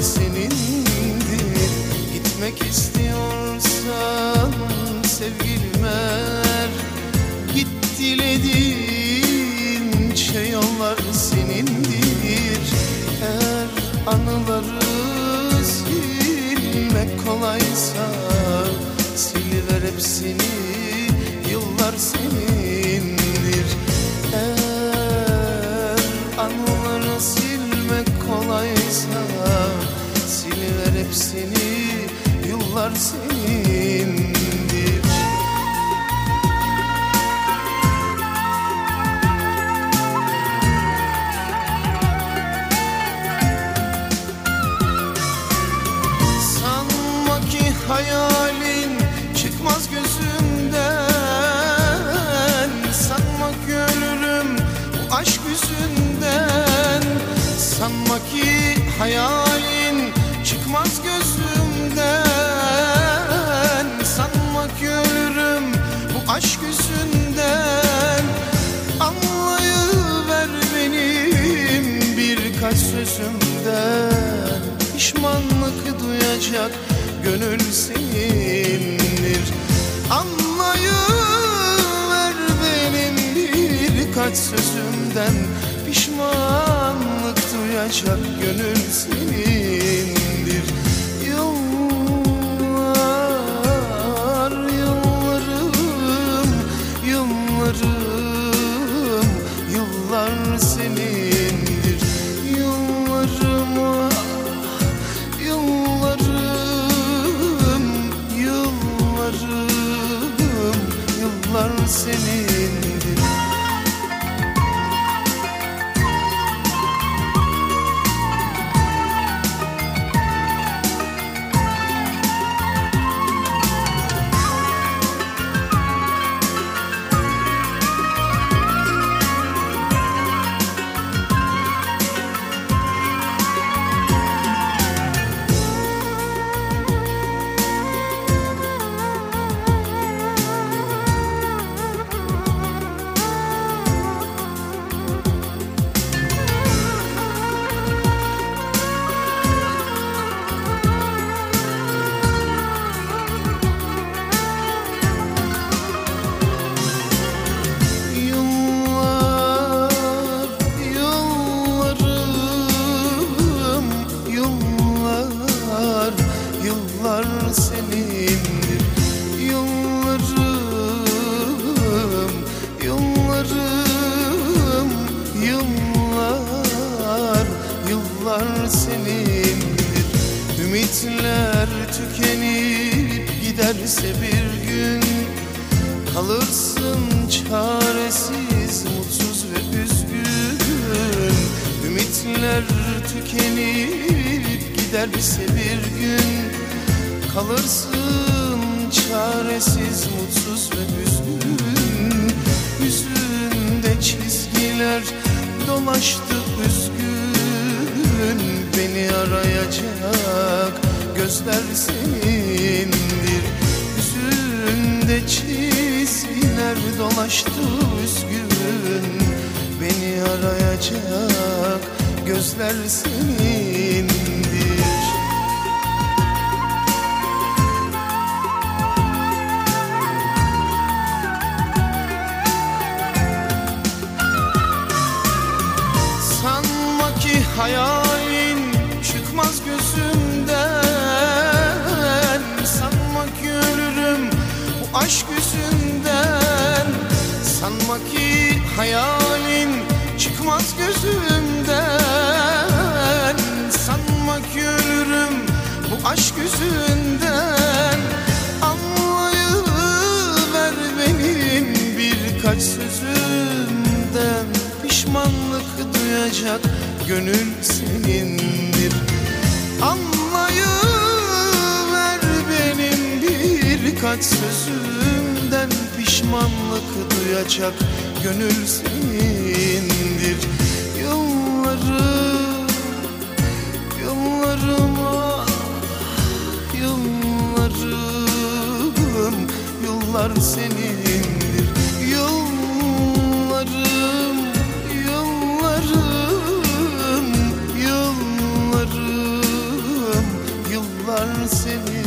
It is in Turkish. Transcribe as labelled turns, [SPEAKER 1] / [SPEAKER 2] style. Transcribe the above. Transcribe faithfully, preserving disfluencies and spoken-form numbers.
[SPEAKER 1] senindir. Gitmek istiyorsan sevgilim eğer, git dilediğin şey yollar senindir. Eğer anıları silmek kolaysa siliver hepsini, yıllar senindir. Eğer anıları silmek kolaysa siliver hepsini, yıllar senindir. Sanma ki hayalin çıkmaz gözümden, sanma ki ölürüm bu aşk yüzünden. Sanma ki hayalin çıkmaz gözümden, sanma ki ölürüm bu aşk yüzünden. Anlayıver benim birkaç sözümden, pişmanlık duyacak gönül senindir. Anlayıver benim birkaç sözümden, pişmanlık duyacak gönül senindir. Yıllar, yıllarım, yıllarım, yıllar senindir. Yıllarım, yıllarım, yıllarım, yıllar senindir. Yıllar senindir. Yıllarım, yıllarım, yıllar, yıllar senindir. Ümitler tükenip giderse bir gün, kalırsın çaresiz, mutsuz ve üzgün. Ümitler tükenip giderse bir gün, kalırsın çaresiz, mutsuz ve üzgün. Yüzünde çizgiler dolaştı üzgün, beni arayacak gözler senindir. Yüzünde çizgiler dolaştı üzgün, beni arayacak gözler senindir. Sanma ki hayalin çıkmaz gözümden, sanma ki ölürüm bu aşk yüzünden. Sanma ki hayalin çıkmaz gözümden, sanma ki ölürüm bu aşk yüzünden. Anlayıver benim birkaç sözümden, pişmanlık duyacak gönül senindir. Anlayıver benim birkaç sözümden, pişmanlık duyacak gönül senindir. Yıllarım, yıllarım, yıllarım, yıllar senindir. Yıllarım, yıllarım, yıllarım, senindir.